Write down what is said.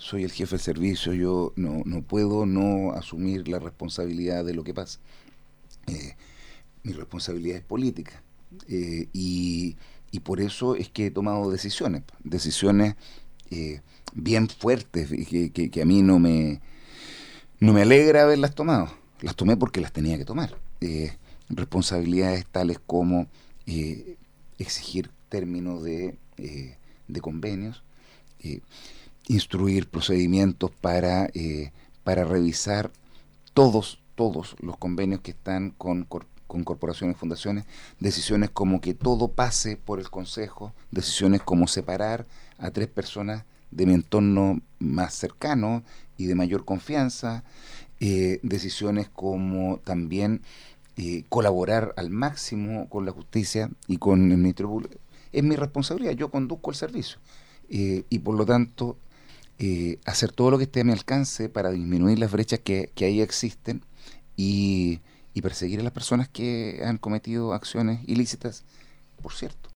soy el jefe del servicio, yo no puedo no asumir la responsabilidad de lo que pasa. Eh, Mi responsabilidad es política. Y por eso es que he tomado decisiones eh, bien fuertes y que a mí no me alegra haberlas tomado. Las tomé porque las tenía que tomar. Responsabilidades tales como exigir términos de convenios, eh, instruir procedimientos para revisar todos los convenios que están con corporaciones y fundaciones, decisiones como que todo pase por el Consejo, decisiones como separar a 3 personas de mi entorno más cercano y de mayor confianza, decisiones como también colaborar al máximo con la justicia y con el Ministerio Público. Es mi responsabilidad, yo conduzco el servicio y por lo tanto hacer todo lo que esté a mi alcance para disminuir las brechas que ahí existen y, y perseguir a las personas que han cometido acciones ilícitas, por cierto.